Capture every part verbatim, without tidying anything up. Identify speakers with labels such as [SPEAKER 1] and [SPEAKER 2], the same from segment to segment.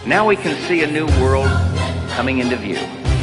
[SPEAKER 1] Now we can see a new world coming into view.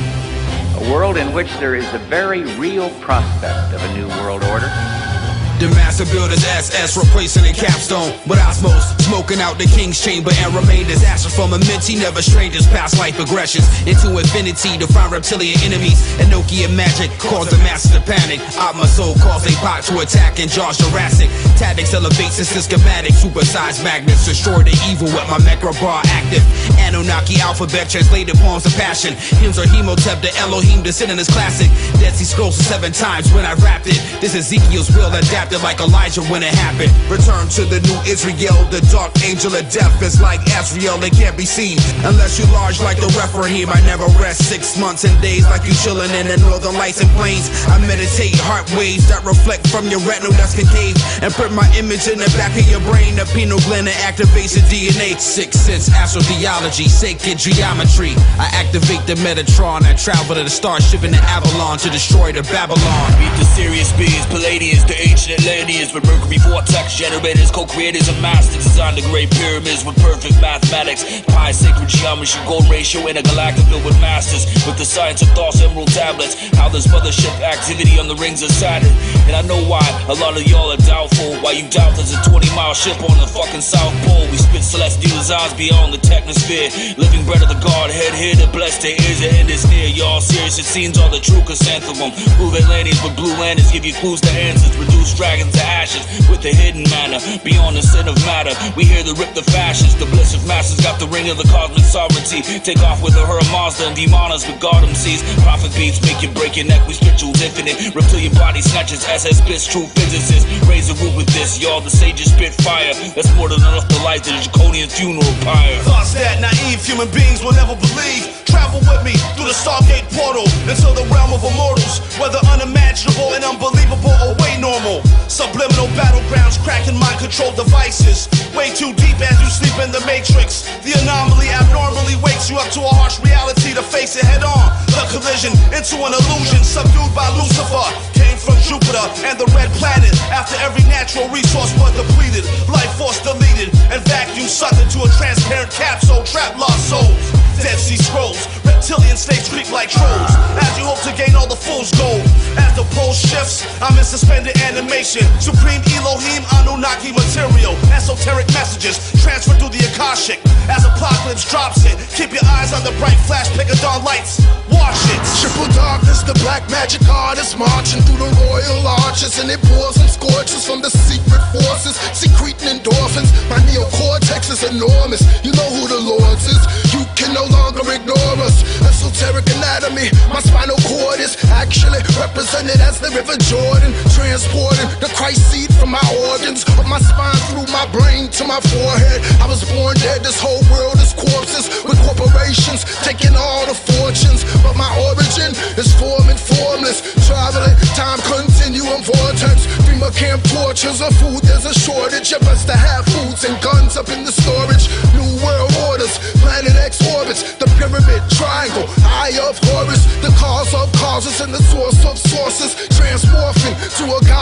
[SPEAKER 1] A world in which there is a very real prospect of a new world order.
[SPEAKER 2] The master builder's S S replacing a capstone with osmos, smoking out the king's chamber and remain disaster from a mentee, never strangers past life aggressions into infinity to find reptilian enemies. Enochian magic caused the masses to panic. Atma soul caused a bot to attack and Jaws Jurassic. Tactics elevate system schematic, supersized magnets destroy the evil with my Mechra-Bar active. Anunnaki alphabet translated poems of passion. Hymns are Hemotep, the Elohim descendant is classic. Dead Sea Scrolls seven times when I rapped it. This Ezekiel's will adapt like Elijah when it happened. Return to the new Israel, the dark angel of death is like Azrael, they can't be seen unless you're large like the Rephaim. I never rest six months and days like you chilling in the northern lights and plains. I meditate heart waves that reflect from your retinal that's concave and put my image in the back of your brain. The pineal gland that activates the D N A. Sixth sense, astrotheology, sacred geometry. I activate the Metatron. I travel to the starship in the Avalon to destroy the Babylon.
[SPEAKER 3] Meet the Sirius beings, Palladians, the ancient Atlanteans with Mercury vortex generators, co-creators and masters designed the great pyramids with perfect mathematics, pi sacred geometry, gold ratio, intergalactic filled with masters with the science of thoughts, emerald tablets. How there's mothership activity on the rings of Saturn, and I know why a lot of y'all are doubtful. Why you doubt there's a twenty mile ship on the fucking South Pole? We spit celestial designs beyond the technosphere, living bread of the Godhead here to bless their ears. The end is near, y'all serious? It seems all the true chrysanthemum. Prove Atlanteans with blue lanterns give you clues to answers. Reduce dragons to ashes with the hidden manna beyond the sin of matter. We hear the rip the fashions. The bliss of masses got the ring of the cosmic sovereignty. Take off with a her Mazda and demonas with God M Cs. Prophet beats make you break your neck with spirituals infinite. Reptilian body snatches S S bits, true physicists. Raise a root with this, y'all the sages spit fire. That's more than enough to light the Draconian funeral pyre.
[SPEAKER 4] Thoughts that naive human beings will never believe. Travel with me through the Stargate portal into the realm of immortals, whether unimaginable and unbelievable or way normal. Subliminal battlegrounds, cracking mind control devices. Way too deep as you sleep in the matrix. The anomaly abnormally wakes you up to a harsh reality to face it head on. The collision into an illusion subdued by Lucifer came from Jupiter and the red planet. After every natural resource was depleted, life force deleted, and vacuum sucked into a transparent capsule. Trap lost souls. Dead Sea Scrolls, reptilian snakes creep like trolls as you hope to gain all the fool's gold. As the pole shifts, I'm in suspended animation. Supreme Elohim Anunnaki material. Esoteric messages transfer through the Akashic. As apocalypse drops it, keep your eyes on the bright flash Picadon lights. Watch it.
[SPEAKER 5] Triple darkness, the black magic artist marching through the royal arches, and it pours and scorches from the secret forces, secreting endorphins. My neocortex is enormous. You know who the Lords is. You can no longer ignore us. Esoteric anatomy, my spinal cord is actually represented as the River Jordan, transporting the Christ seed from my organs, up my spine through my brain to my forehead. I was born dead, this whole world is corpses, with corporations taking all the fortunes. But my origin is forming formless, traveling time continuum vortex. Dreamer camp tortures of food, there's a shortage. You best to have foods and guns up in the storage. New world orders, planet X orbits, the pyramid triangle, eye of Horus, the cause of causes and the source of sources, transmorphing to a god